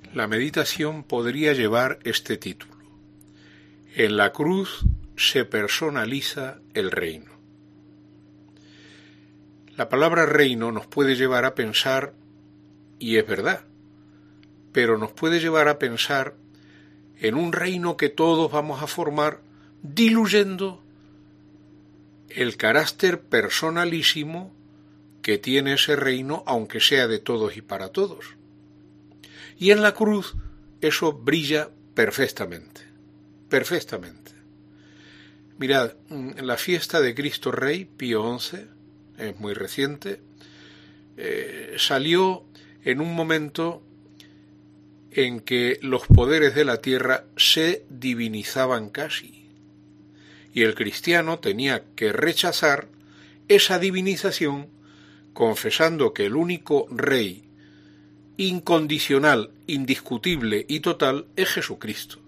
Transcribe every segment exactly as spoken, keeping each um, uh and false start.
La meditación podría llevar este título: En la cruz se personaliza el reino. La palabra reino nos puede llevar a pensar, y es verdad, pero nos puede llevar a pensar en un reino que todos vamos a formar, diluyendo el carácter personalísimo que tiene ese reino, aunque sea de todos y para todos. Y en la cruz eso brilla perfectamente, perfectamente. Mirad, en la fiesta de Cristo Rey, Pío once, es muy reciente, eh, salió en un momento en que los poderes de la tierra se divinizaban casi, y el cristiano tenía que rechazar esa divinización, confesando que el único rey incondicional, indiscutible y total es Jesucristo.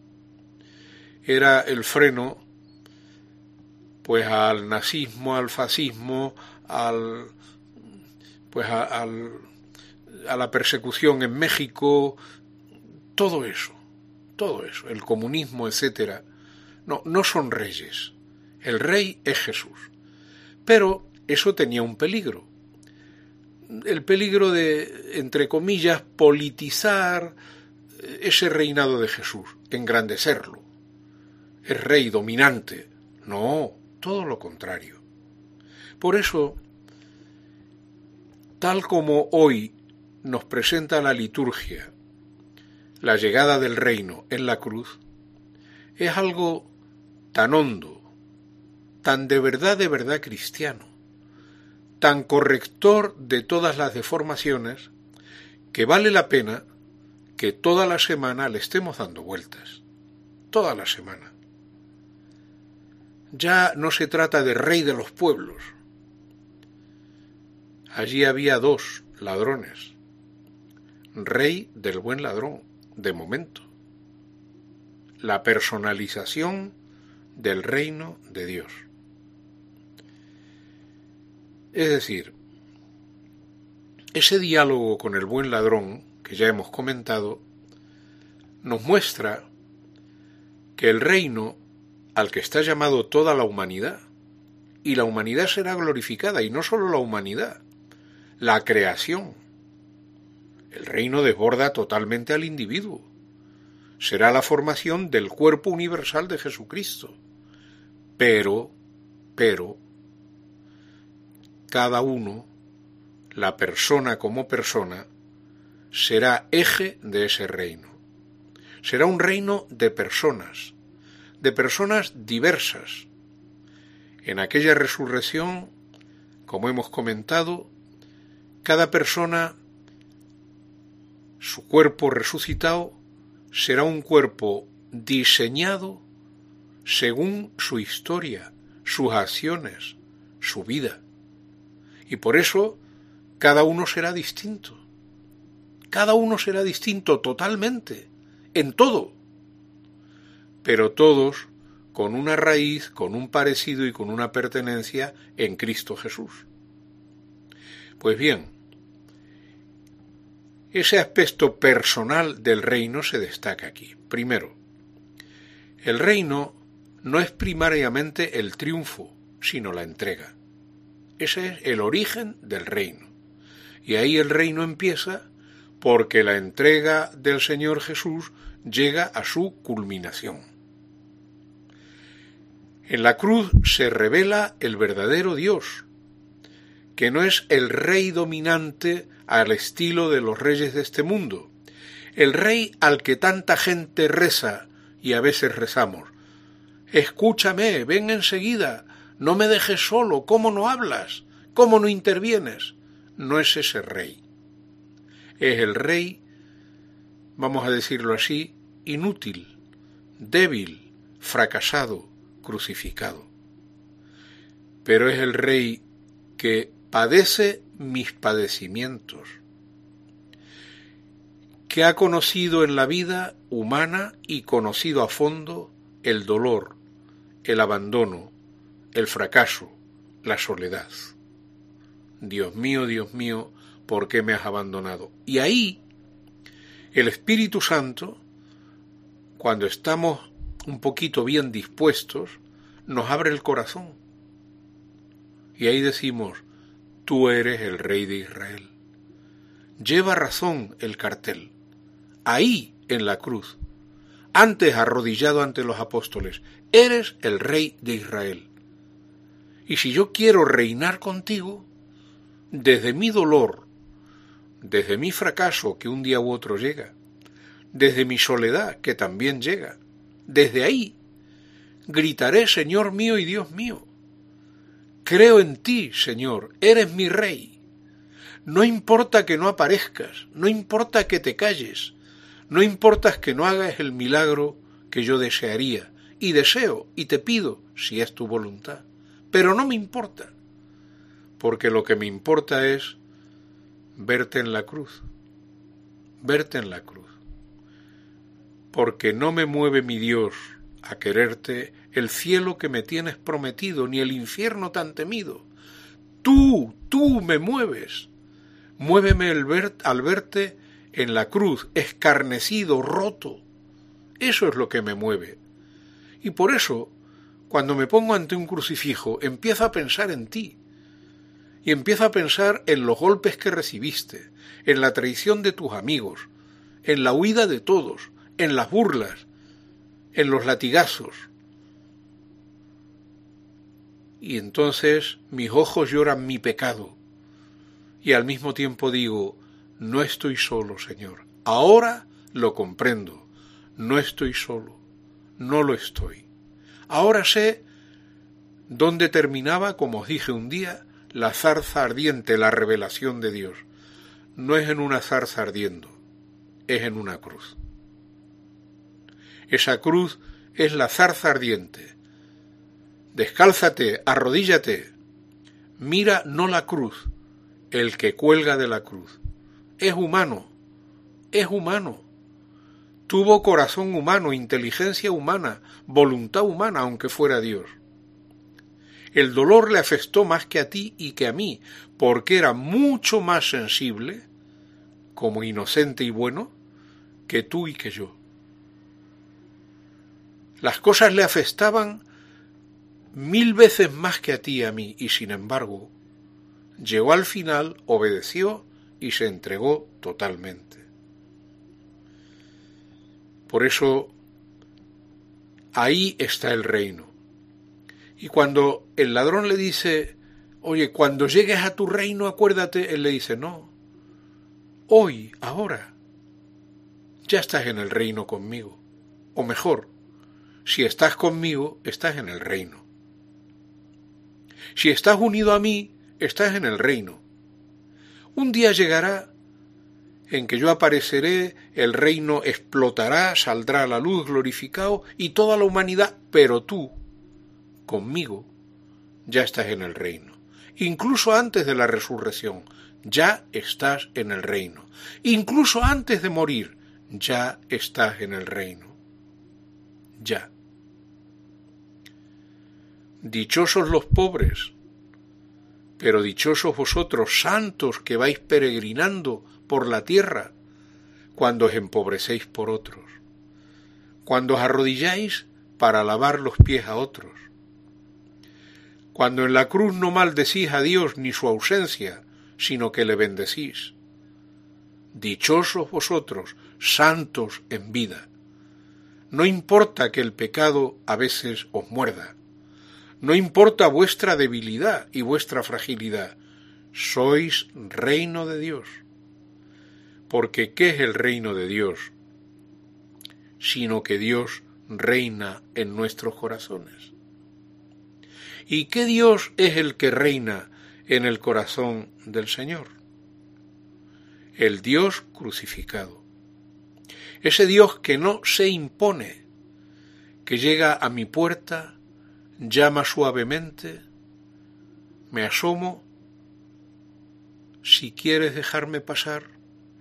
Era el freno pues al nazismo, al fascismo, al pues a, al, a la persecución en México, todo eso, todo eso, el comunismo, etcétera. No, no son reyes. El rey es Jesús. Pero eso tenía un peligro. El peligro de, entre comillas, politizar ese reinado de Jesús, engrandecerlo. Es rey dominante. No, todo lo contrario. Por eso, tal como hoy nos presenta la liturgia la llegada del reino en la cruz, es algo tan hondo, tan de verdad, de verdad cristiano, tan corrector de todas las deformaciones, que vale la pena que toda la semana le estemos dando vueltas, toda la semana. Ya no se trata de rey de los pueblos. Allí había dos ladrones, rey del buen ladrón, de momento. La personalización del reino de Dios. Es decir, ese diálogo con el buen ladrón, que ya hemos comentado, nos muestra que el reino al que está llamado toda la humanidad, y la humanidad será glorificada, y no solo la humanidad, la creación. El reino desborda totalmente al individuo. Será la formación del cuerpo universal de Jesucristo. Pero, pero, cada uno, la persona como persona, será eje de ese reino. Será un reino de personas, de personas diversas. En aquella resurrección, como hemos comentado, cada persona, su cuerpo resucitado, será un cuerpo diseñado según su historia, sus acciones, su vida. Y por eso cada uno será distinto. Cada uno será distinto totalmente, en todo. Pero todos con una raíz, con un parecido y con una pertenencia en Cristo Jesús. Pues bien, ese aspecto personal del reino se destaca aquí. Primero, el reino no es primariamente el triunfo, sino la entrega. Ese es el origen del reino. Y ahí el reino empieza porque la entrega del Señor Jesús llega a su culminación. En la cruz se revela el verdadero Dios, que no es el rey dominante al estilo de los reyes de este mundo, el rey al que tanta gente reza y a veces rezamos. Escúchame, ven enseguida, no me dejes solo, ¿cómo no hablas? ¿Cómo no intervienes? No es ese rey. Es el rey, vamos a decirlo así, inútil, débil, fracasado, crucificado. Pero es el rey que padece mis padecimientos, que ha conocido en la vida humana y conocido a fondo el dolor, el abandono, el fracaso, la soledad. Dios mío, Dios mío, ¿por qué me has abandonado? Y ahí, El Espíritu Santo, cuando estamos un poquito bien dispuestos, nos abre el corazón. Y ahí decimos, tú eres el Rey de Israel. Lleva razón el cartel. Ahí, en la cruz, antes arrodillado ante los apóstoles, eres el Rey de Israel. Y si yo quiero reinar contigo, desde mi dolor, desde mi fracaso que un día u otro llega, desde mi soledad que también llega, desde ahí, gritaré, Señor mío y Dios mío, creo en ti, Señor, eres mi Rey. No importa que no aparezcas, no importa que te calles, no importa que no hagas el milagro que yo desearía, y deseo, y te pido, si es tu voluntad, pero no me importa, porque lo que me importa es verte en la cruz, verte en la cruz, porque no me mueve mi Dios a quererte el cielo que me tienes prometido, ni el infierno tan temido. Tú, tú me mueves. Muéveme el ver, al verte en la cruz, escarnecido, roto. Eso es lo que me mueve. Y por eso, cuando me pongo ante un crucifijo, empiezo a pensar en ti. Y empiezo a pensar en los golpes que recibiste, en la traición de tus amigos, en la huida de todos, en las burlas, en los latigazos. Y entonces mis ojos lloran mi pecado. Y al mismo tiempo digo, no estoy solo, Señor. Ahora lo comprendo. No estoy solo. No lo estoy. Ahora sé dónde terminaba, como os dije un día, la zarza ardiente, la revelación de Dios. No es en una zarza ardiendo, es en una cruz. Esa cruz es la zarza ardiente. Descálzate, arrodíllate. Mira no la cruz, el que cuelga de la cruz. Es humano, es humano. Tuvo corazón humano, inteligencia humana, voluntad humana, aunque fuera Dios. El dolor le afectó más que a ti y que a mí, porque era mucho más sensible, como inocente y bueno, que tú y que yo. Las cosas le afectaban mil veces más que a ti y a mí, y sin embargo, llegó al final, obedeció y se entregó totalmente. Por eso, ahí está el reino. Y cuando el ladrón le dice, oye, cuando llegues a tu reino, acuérdate, él le dice, no, hoy, ahora, ya estás en el reino conmigo. O mejor, si estás conmigo, estás en el reino. Si estás unido a mí, estás en el reino. Un día llegará en que yo apareceré, el reino explotará, saldrá a la luz glorificado y toda la humanidad, pero tú, conmigo, ya estás en el reino. Incluso antes de la resurrección, ya estás en el reino. Incluso antes de morir, ya estás en el reino. Ya. Dichosos los pobres, pero dichosos vosotros, santos, que vais peregrinando por la tierra, cuando os empobrecéis por otros, cuando os arrodilláis para lavar los pies a otros, cuando en la cruz no maldecís a Dios ni su ausencia, sino que le bendecís. Dichosos vosotros, santos en vida. No importa que el pecado a veces os muerda, no importa vuestra debilidad y vuestra fragilidad, sois reino de Dios. Porque ¿qué es el reino de Dios? Sino que Dios reina en nuestros corazones. ¿Y qué Dios es el que reina en el corazón del Señor? El Dios crucificado. Ese Dios que no se impone, que llega a mi puerta, llama suavemente, me asomo, si quieres dejarme pasar,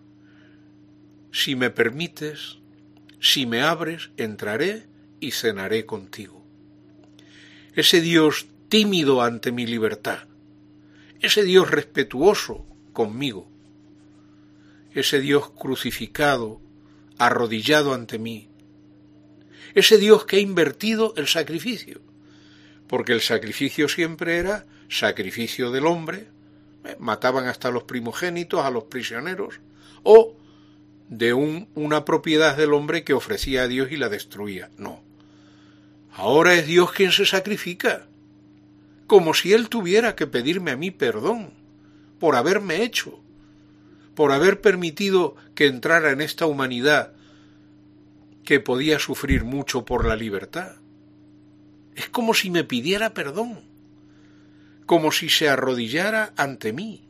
si me permites, si me abres, entraré y cenaré contigo. Ese Dios tímido ante mi libertad, ese Dios respetuoso conmigo, ese Dios crucificado arrodillado ante mí. Ese Dios que ha invertido el sacrificio, porque el sacrificio siempre era sacrificio del hombre, ¿eh? Mataban hasta a los primogénitos, a los prisioneros, o de un, una propiedad del hombre que ofrecía a Dios y la destruía. No. Ahora es Dios quien se sacrifica, como si Él tuviera que pedirme a mí perdón por haberme hecho, por haber permitido que entrara en esta humanidad que podía sufrir mucho por la libertad. Es como si me pidiera perdón, como si se arrodillara ante mí.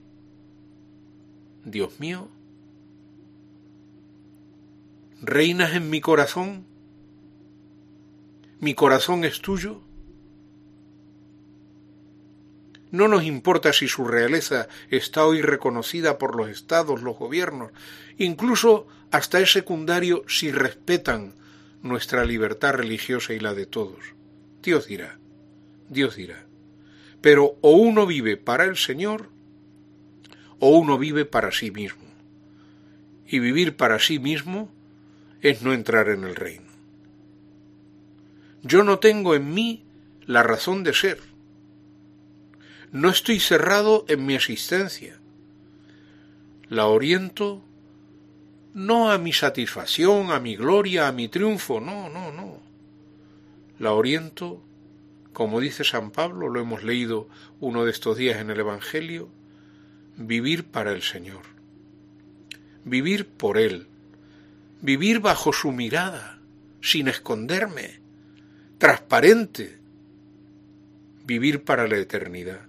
Dios mío, ¿reinas en mi corazón? ¿Mi corazón es tuyo? No nos importa si su realeza está hoy reconocida por los estados, los gobiernos, incluso hasta es secundario si respetan nuestra libertad religiosa y la de todos. Dios dirá, Dios dirá. Pero o uno vive para el Señor o uno vive para sí mismo. Y vivir para sí mismo es no entrar en el reino. Yo no tengo en mí la razón de ser. No estoy cerrado en mi existencia. La oriento no a mi satisfacción, a mi gloria, a mi triunfo, no, no, no. La oriento, como dice San Pablo, lo hemos leído uno de estos días en el Evangelio, vivir para el Señor, vivir por Él, vivir bajo su mirada, sin esconderme, transparente, vivir para la eternidad.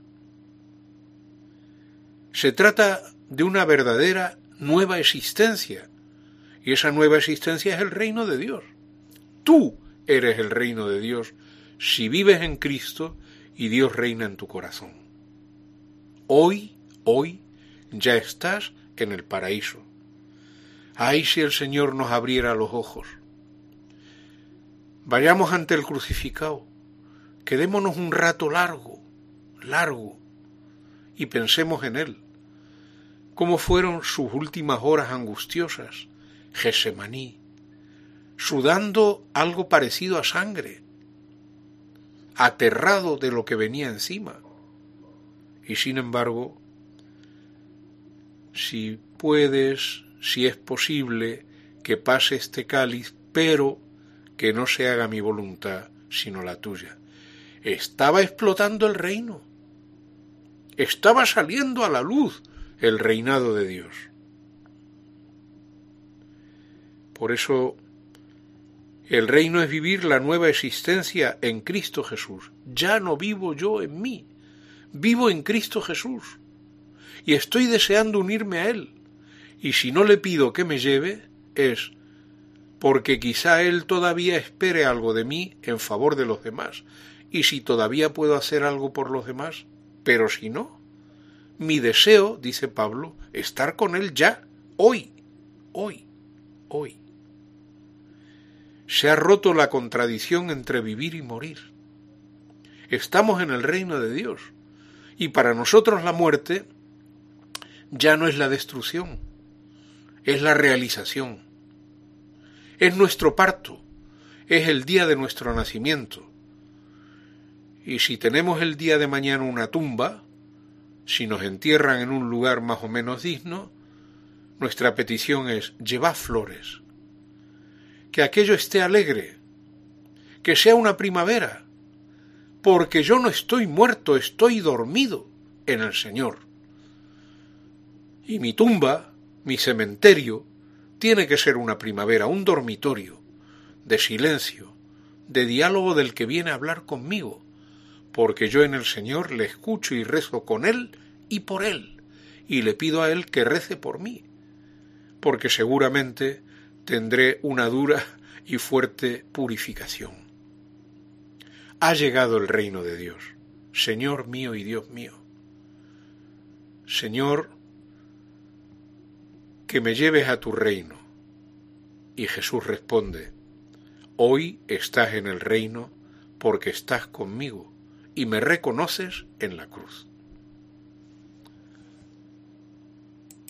Se trata de una verdadera nueva existencia, y esa nueva existencia es el reino de Dios. Tú eres el reino de Dios si vives en Cristo y Dios reina en tu corazón. Hoy, hoy, ya estás en el paraíso. Ay, si el Señor nos abriera los ojos. Vayamos ante el crucificado, quedémonos un rato largo, largo, y pensemos en Él. ¿Cómo fueron sus últimas horas angustiosas? Getsemaní, sudando algo parecido a sangre, aterrado de lo que venía encima. Y sin embargo, si puedes, si es posible, que pase este cáliz, pero que no se haga mi voluntad, sino la tuya. Estaba explotando el reino. Estaba saliendo a la luz el reinado de Dios. Por eso, el reino es vivir la nueva existencia en Cristo Jesús. Ya no vivo yo en mí, vivo en Cristo Jesús. Y estoy deseando unirme a Él. Y si no le pido que me lleve, es porque quizá Él todavía espere algo de mí en favor de los demás. Y si todavía puedo hacer algo por los demás, pero si no, mi deseo, dice Pablo, estar con Él ya, hoy, hoy, hoy. Se ha roto la contradicción entre vivir y morir. Estamos en el reino de Dios, y para nosotros la muerte ya no es la destrucción, es la realización, es nuestro parto, es el día de nuestro nacimiento. Y si tenemos el día de mañana una tumba, si nos entierran en un lugar más o menos digno, nuestra petición es llevad flores, que aquello esté alegre, que sea una primavera, porque yo no estoy muerto, estoy dormido en el Señor. Y mi tumba, mi cementerio, tiene que ser una primavera, un dormitorio de silencio, de diálogo del que viene a hablar conmigo, porque yo en el Señor le escucho y rezo con Él y por Él, y le pido a Él que rece por mí, porque seguramente tendré una dura y fuerte purificación. Ha llegado el reino de Dios, Señor mío y Dios mío. Señor, que me lleves a tu reino. Y Jesús responde, hoy estás en el reino porque estás conmigo y me reconoces en la cruz.